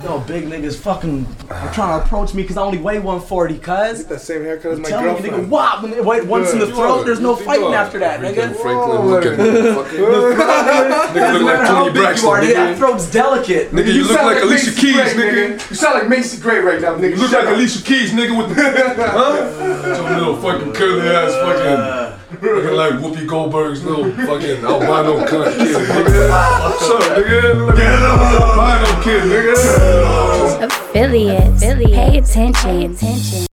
Yo, big niggas fucking trying to approach me because I only weigh 140, cuz. Get that same haircut as my Tell me, girlfriend. nigga, wop, once in the throat, there's no fighting after that, nigga. Franklin looking nigga look like Tony Braxton. That throat's delicate. Nigga, you look like Alicia Keys, nigga. You sound like Macy Gray right now, nigga. You look like Alicia Keys, nigga, with the huh? Some little fucking curly ass fucking looking like Whoopi Goldberg's little fucking albino cunt kid, nigga. What's up, nigga? Look like albino kid, nigga. Affiliates. Pay attention.